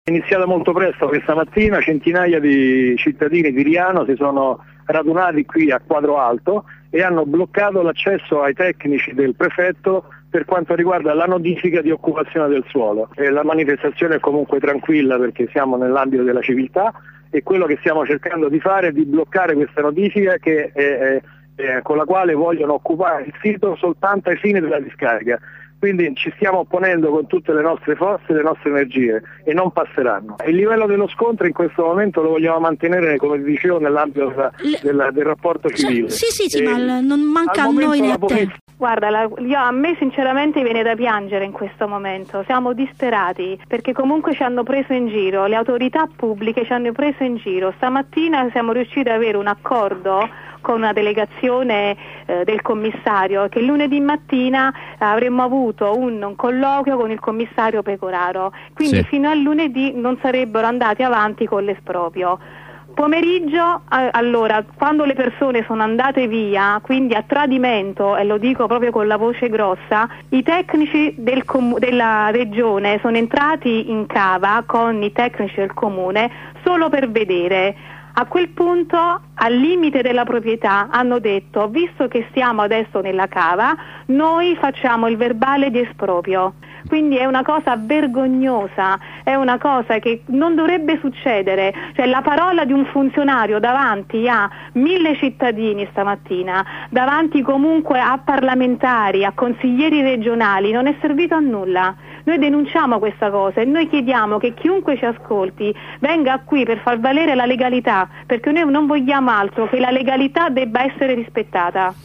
È iniziata molto presto questa mattina, centinaia di cittadini di Riano si sono radunati qui a Quadro Alto e hanno bloccato l'accesso ai tecnici del prefetto per quanto riguarda la notifica di occupazione del suolo. La manifestazione è comunque tranquilla perché siamo nell'ambito della civiltà e quello che stiamo cercando di fare è di bloccare questa notifica con la quale vogliono occupare il sito soltanto ai fini della discarica. Quindi ci stiamo opponendo con tutte le nostre forze e le nostre energie e non passeranno. Il livello dello scontro in questo momento lo vogliamo mantenere, come dicevo, nell'ambito del rapporto civile. Sì, ma non manca a noi né a te. Guarda, a me sinceramente viene da piangere in questo momento, siamo disperati perché comunque ci hanno preso in giro, le autorità pubbliche ci hanno preso in giro. Stamattina siamo riusciti ad avere un accordo con una delegazione del commissario che lunedì mattina avremmo avuto un colloquio con il commissario Pecoraro, quindi fino a lunedì non sarebbero andati avanti con l'esproprio. Pomeriggio, allora, quando le persone sono andate via, quindi a tradimento, e lo dico proprio con la voce grossa, i tecnici della regione sono entrati in cava con i tecnici del comune solo per vedere. A quel punto, al limite della proprietà, hanno detto: visto che stiamo adesso nella cava, noi facciamo il verbale di esproprio. Quindi è una cosa vergognosa, è una cosa che non dovrebbe succedere. Cioè, la parola di un funzionario davanti a 1000 cittadini stamattina, davanti comunque a parlamentari, a consiglieri regionali, non è servito a nulla. Noi denunciamo questa cosa e noi chiediamo che chiunque ci ascolti venga qui per far valere la legalità, perché noi non vogliamo altro che la legalità debba essere rispettata.